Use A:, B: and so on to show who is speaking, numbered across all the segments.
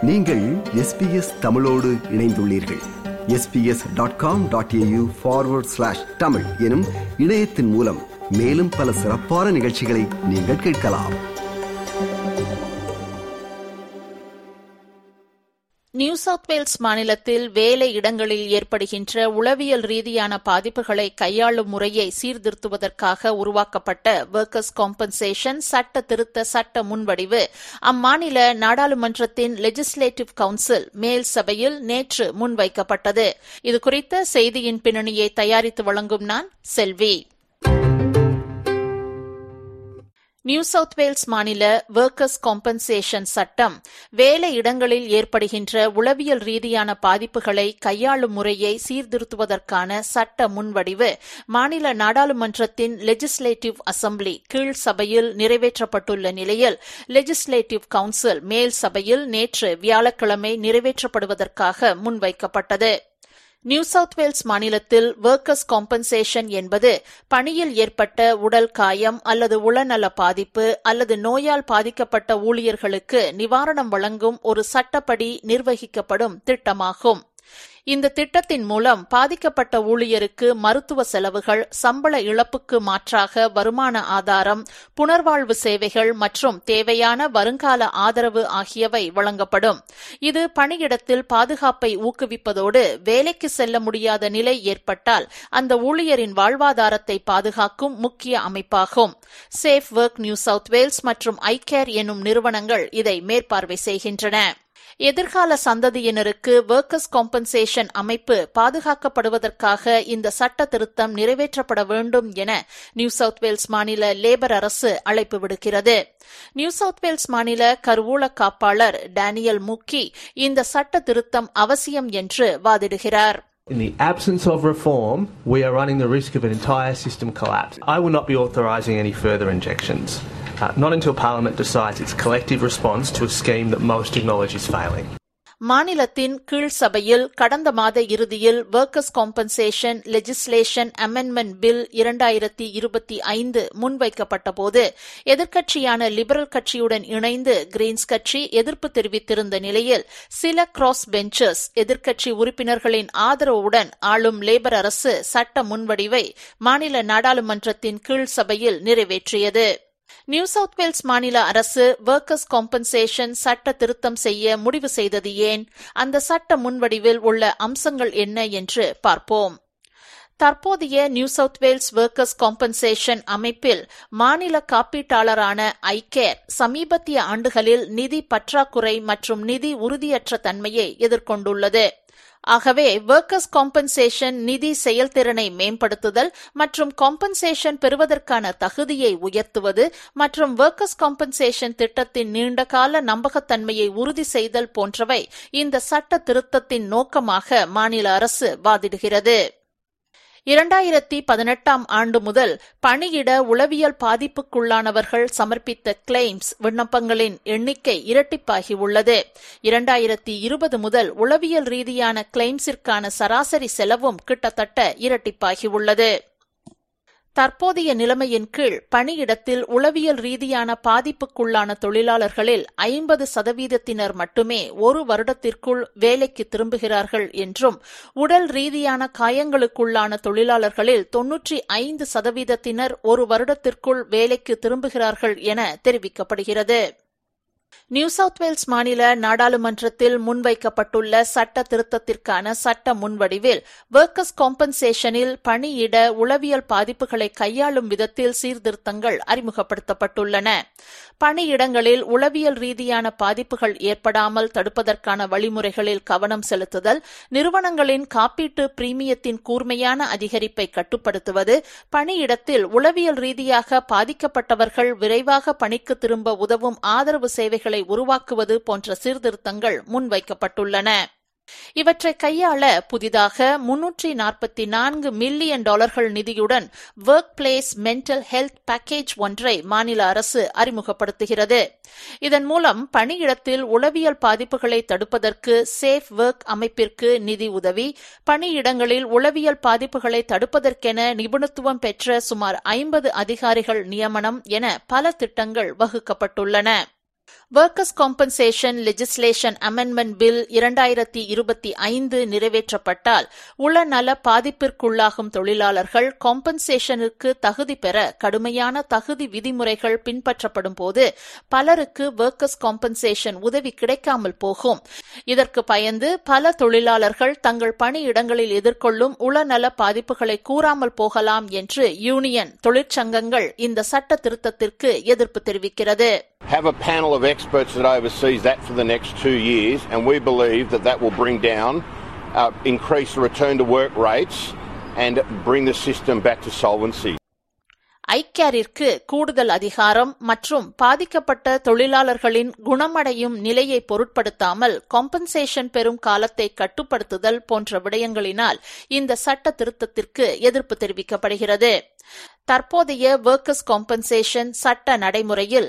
A: நீங்கள் SBS தமிழோடு இணைந்துள்ளீர்கள். sbs.com.au/tamil எனும் இணையத்தின் மூலம் மேலும் பல சிறப்பான நிகழ்ச்சிகளை நீங்கள் கேட்கலாம்.
B: நியூ சவுத் வேல்ஸ் மாநிலத்தில் வேலை இடங்களில் ஏற்படுகின்ற உளவியல் ரீதியான பாதிப்புகளை கையாளும் முறையை சீர்திருத்துவதற்காக உருவாக்கப்பட்ட ஒர்க்கர்ஸ் காம்பன்சேஷன் சட்ட திருத்த சட்ட முன்வடிவு அம்மாநில நாடாளுமன்றத்தின் லெஜிஸ்லேட்டிவ் கவுன்சில் மேல் சபையில் நேற்று முன்வைக்கப்பட்டது. இதுகுறித்த செய்தியின் பின்னணியை தயாரித்து வழங்கும் நான் செல்வி. நியூ சவுத் வேல்ஸ் மாநில ஒர்க்கர்ஸ் காம்பன்சேஷன் சட்டம் வேலை இடங்களில் ஏற்படுகின்ற உளவியல் ரீதியான பாதிப்புகளை கையாளும் முறையை சீர்திருத்துவதற்கான சட்ட முன்வடிவு மாநில நாடாளுமன்றத்தின் லெஜிஸ்லேட்டிவ் அசெம்பிளி கீழ் சபையில் நிறைவேற்றப்பட்டுள்ள நிலையில் லெஜிஸ்லேட்டிவ் கவுன்சில் மேல் சபையில் நேற்று வியாழக்கிழமை நிறைவேற்றப்படுவதற்காக முன்வைக்கப்பட்டது. நியூ சவுத் வேல்ஸ் மாநிலத்தில் ஒர்க்கர்ஸ் காம்பன்சேஷன் என்பது பணியில் ஏற்பட்ட உடல் காயம் அல்லது உளநல பாதிப்பு அல்லது நோயால் பாதிக்கப்பட்ட ஊழியர்களுக்கு நிவாரணம் வழங்கும் ஒரு சட்டப்படி நிர்வகிக்கப்படும் திட்டமாகும். இந்த திட்டத்தின் மூலம் பாதிக்கப்பட்ட ஊழியருக்கு மருத்துவ செலவுகள், சம்பள இழப்புக்கு மாற்றாக வருமான ஆதாரம், புனர்வாழ்வு சேவைகள் மற்றும் தேவையான வருங்கால ஆதரவு ஆகியவை வழங்கப்படும். இது பணியிடத்தில் பாதுகாப்பை ஊக்குவிப்பதோடு வேலைக்கு செல்ல முடியாத நிலை ஏற்பட்டால் அந்த ஊழியரின் வாழ்வாதாரத்தை பாதுகாக்கும் முக்கிய அமைப்பாகும். Safe Work New South Wales மற்றும் ஐகேர் எனும் நிறுவனங்கள் இதை மேற்பார்வை செய்கின்றன. எதிர்கால சந்ததியினருக்கு ஒர்க்கர்ஸ் காம்பன்சேஷன் அமைப்பு பாதுகாக்கப்படுவதற்காக இந்த சட்ட திருத்தம் நிறைவேற்றப்பட வேண்டும் என நியூ சவுத் வேல்ஸ் மாநில லேபர் அரசு அழைப்பு விடுக்கிறது. நியூ சவுத் வேல்ஸ் மாநில கருவூல காப்பாளர் டேனியல் முக்கி இந்த சட்ட திருத்தம் அவசியம் என்று வாதிடுகிறார்.
C: In the absence of reform, we are running the risk of an entire system collapse. I will not be authorising any further injections. Not until Parliament decides its collective response to a scheme that most acknowledge is failing.
B: மாநிலத்தின் கீழ் சபையில் கடந்த மாத இறுதியில் workers compensation legislation amendment bill 2025 முன்வைக்கப்பட்ட போது எதிர்க்கட்சியான liberal கட்சியுடன் இணைந்து கிரீன்ஸ் கட்சி எதிர்ப்பு தெரிவித்திருந்த நிலையில் சில கிராஸ் பெஞ்சர்ஸ் எதிர்க்கட்சி உறுப்பினர்களின் ஆதரவுடன் ஆளும் லேபர் அரசு சட்ட முன்வடிவை மாநில நாடாளுமன்றத்தின் கீழ் சபையில் நிறைவேற்றியது. நியூ சவுத் வேல்ஸ் மாநில அரசு ஒர்க்கர்ஸ் காம்பன்சேஷன் சட்ட திருத்தம் செய்ய முடிவு செய்தது ஏன்? அந்த சட்ட முன்வடிவில் உள்ள அம்சங்கள் என்ன என்று பார்ப்போம். தற்போதைய New South Wales workers compensation அமைப்பில் மாநில காப்பீட்டாளரான ஐகேர் சமீபத்திய ஆண்டுகளில் நிதி பற்றாக்குறை மற்றும் நிதி உறுதியற்ற தன்மையை எதிர்கொண்டுள்ளது. ஆகவே ஒர்க்கர்ஸ் காம்பன்சேஷன் நிதி செயல்திறனை மேம்படுத்துதல் மற்றும் காம்பன்சேஷன் பெறுவதற்கான தகுதியை உயர்த்துவது மற்றும் ஒர்க்கர்ஸ் காம்பன்சேஷன் திட்டத்தின் நீண்டகால நம்பகத்தன்மையை உறுதி செய்தல் போன்றவை இந்த சட்ட திருத்தத்தின் நோக்கமாக மாநில அரசு வாதிடுகிறது. 2018 ஆண்டு முதல் பணியிட உளவியல் பாதிப்புக்குள்ளானவர்கள் சமர்ப்பித்த கிளைம்ஸ் விண்ணப்பங்களின் எண்ணிக்கை இரட்டிப்பாகியுள்ளது. 2020 முதல் உளவியல் ரீதியான கிளைம்ஸிற்கான சராசரி செலவும் கிட்டத்தட்ட இரட்டிப்பாகியுள்ளது. தற்போதைய நிலைமையின் கீழ் பணியிடத்தில் உளவியல் ரீதியான பாதிப்புக்குள்ளான தொழிலாளர்களில் 50% மட்டுமே ஒரு வருடத்திற்குள் வேலைக்கு திரும்புகிறார்கள் என்றும் உடல் ரீதியான காயங்களுக்குள்ளான தொழிலாளர்களில் 95% ஒரு வருடத்திற்குள் வேலைக்கு திரும்புகிறார்கள் என தெரிவிக்கப்படுகிறது. நியூ சவுத் வேல்ஸ் மாநில நாடாளுமன்றத்தில் முன்வைக்கப்பட்டுள்ள சட்ட திருத்தத்திற்கான சட்ட முன்வடிவில் ஒர்க்கர்ஸ் காம்பன்சேஷனில் பணியிட உளவியல் பாதிப்புகளை கையாளும் விதத்தில் சீர்திருத்தங்கள் அறிமுகப்படுத்தப்பட்டுள்ளன. பணியிடங்களில் உளவியல் ரீதியான பாதிப்புகள் ஏற்படாமல் தடுப்பதற்கான வழிமுறைகளில் கவனம் செலுத்துதல், நிறுவனங்களின் காப்பீட்டு பிரீமியத்தின் கூர்மையான அதிகரிப்பை கட்டுப்படுத்துவது, பணியிடத்தில் உளவியல் ரீதியாக பாதிக்கப்பட்டவர்கள் விரைவாக பணிக்கு திரும்ப உதவும் ஆதரவு சேவைகளை உருவாக்குவது போன்ற சீர்திருத்தங்கள் முன்வைக்கப்பட்டுள்ளன. இவற்றை கையாள புதிதாக $344 மில்லியன் நிதியுடன் workplace mental health package ஒன்றை மாநில அரசு அறிமுகப்படுத்துகிறது. இதன் மூலம் பணியிடத்தில் உளவியல் பாதிப்புகளை தடுப்பதற்கு சேஃப் ஒர்க் அமைப்பிற்கு நிதி உதவி, பணியிடங்களில் உளவியல் பாதிப்புகளை தடுப்பதற்கென நிபுணத்துவம் பெற்ற சுமார் 50 அதிகாரிகள் நியமனம் என பல திட்டங்கள் வகுக்கப்பட்டுள்ளன. Workers' Compensation Legislation Amendment Bill 2025 நிறைவேற்றப்பட்டால் உளநல பாதிப்பிற்குள்ளாகும் தொழிலாளர்கள் காம்பன்சேஷனுக்கு தகுதி பெற கடுமையான தகுதி விதிமுறைகள் பின்பற்றப்படும் போது பலருக்கு workers' compensation உதவி கிடைக்காமல் போகும். இதற்கு பயந்து பல தொழிலாளர்கள் தங்கள் பணியிடங்களில் எதிர்கொள்ளும் உளநல பாதிப்புகளை கூறாமல் போகலாம் என்று யூனியன் தொழிற்சங்கங்கள் இந்த சட்ட திருத்தத்திற்கு எதிர்ப்பு தெரிவிக்கிறது.
D: Have a panel of experts that oversees that for the next 2 years, and we believe that will bring down, increase return to work rates and bring the system back to solvency.
B: ஐகேரிற்கு கூடுதல் அதிகாரம் மற்றும் பாதிக்கப்பட்ட தொழிலாளர்களின் குணமடையும் நிலையை பொருட்படுத்தாமல் compensation பெறும் காலத்தை கட்டுப்படுத்துதல் போன்ற விடயங்களினால் இந்த சட்ட திருத்தத்திற்கு எதிர்ப்பு தெரிவிக்கப்படுகிறது. தற்போதைய workers' compensation சட்ட நடைமுறையில்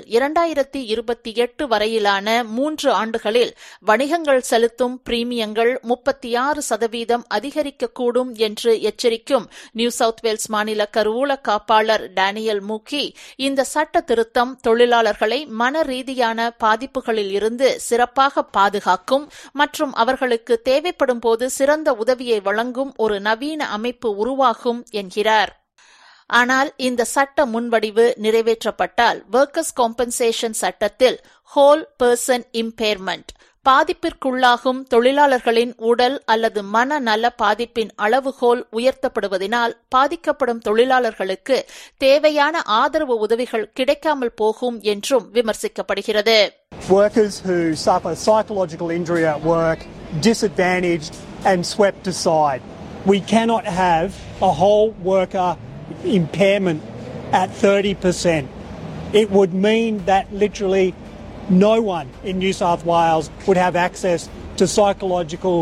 B: 2028 வரையிலான 3 ஆண்டுகளில் வணிகங்கள் செலுத்தும் பிரீமியங்கள் 36% அதிகரிக்கக்கூடும் என்று எச்சரிக்கும் நியூ சவுத் வேல்ஸ் மாநில கருவூல காப்பாளர் டேனியல் மூக்கி, இந்த சட்ட திருத்தம் தொழிலாளர்களை மன ரீதியான பாதிப்புகளில் இருந்து சிறப்பாக பாதுகாக்கும் மற்றும் அவர்களுக்கு தேவைப்படும் போது சிறந்த உதவியை வழங்கும் ஒரு நவீன அமைப்பு உருவாகும் என்கிறார். ஆனால் இந்த சட்ட முன்வடிவு நிறைவேற்றப்பட்டால் workers' compensation சட்டத்தில் whole person impairment பாதிப்பிற்குள்ளாகும் தொழிலாளர்களின் உடல் அல்லது மனநல பாதிப்பின் அளவுகோல் உயர்த்தப்படுவதனால் பாதிக்கப்படும் தொழிலாளர்களுக்கு தேவையான ஆதரவு உதவிகள் கிடைக்காமல் போகும் என்றும் விமர்சிக்கப்படுகிறது.
E: Workers who suffer psychological injury at work, disadvantaged and swept aside. We cannot have a whole worker impairment at 30%. It would mean that literally no one in New South Wales would have access to psychological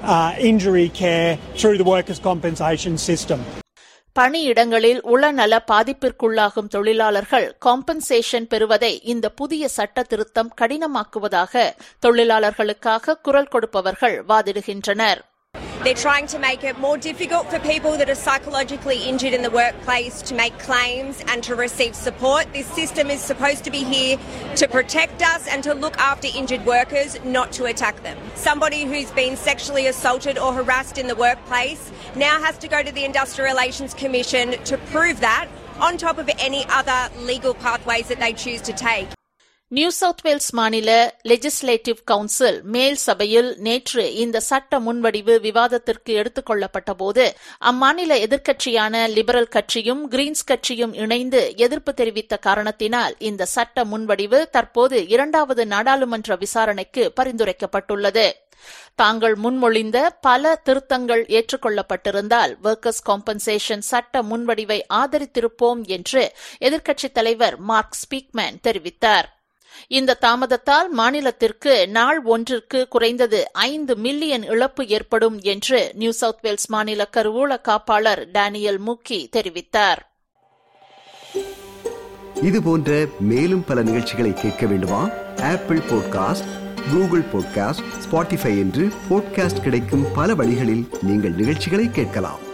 E: injury care through the workers' compensation system.
B: பணியிடங்களில் உளநல பாதிப்பிற்குள்ளாகும் தொழிலாளர்கள் compensation பெறுவதை இந்த புதிய சட்ட திருத்தம் கடினமாக்குவதாக தொழிலாளர்களுக்காக குரல் கொடுப்பவர்கள் வாதிடுகின்றனர்.
F: They're trying to make it more difficult for people that are psychologically injured in the workplace to make claims and to receive support. This system is supposed to be here to protect us and to look after injured workers, not to attack them. Somebody who's been sexually assaulted or harassed in the workplace now has to go to the Industrial Relations Commission to prove that, on top of any other legal pathways that they choose to take.
B: New South Wales மாநில legislative council மேல் சபையில் நேற்று இந்த சட்ட முன்வடிவு விவாதத்திற்கு எடுத்துக் கொள்ளப்பட்டபோது அம்மாநில எதிர்க்கட்சியான லிபரல் கட்சியும் கிரீன்ஸ் கட்சியும் இணைந்து எதிர்ப்பு தெரிவித்த காரணத்தினால் இந்த சட்ட முன்வடிவு தற்போது 2வது நாடாளுமன்ற விசாரணைக்கு பரிந்துரைக்கப்பட்டுள்ளது. தாங்கள் முன்மொழிந்த பல திருத்தங்கள் ஏற்றுக்கொள்ளப்பட்டிருந்தால் workers' compensation சட்ட முன்வடிவை ஆதரித்திருப்போம் என்று எதிர்க்கட்சித் தலைவர் மார்க் ஸ்பீக்மேன் தெரிவித்தார். இந்த தாமதத்தால் மாநிலத்திற்கு நாள் ஒன்றிற்கு குறைந்தது 5 மில்லியன் இழப்பு ஏற்படும் என்று நியூ சவுத் வேல்ஸ் மாநில கருவூல காப்பாளர் டேனியல் மூக்கி தெரிவித்தார்.
A: இதுபோன்ற மேலும் பல நிகழ்ச்சிகளை கேட்க வேண்டுமா? Apple podcast, Google podcast, Spotify என்று பாட்காஸ்ட் கிடைக்கும் பல வழிகளில் நீங்கள் நிகழ்ச்சிகளை கேட்கலாம்.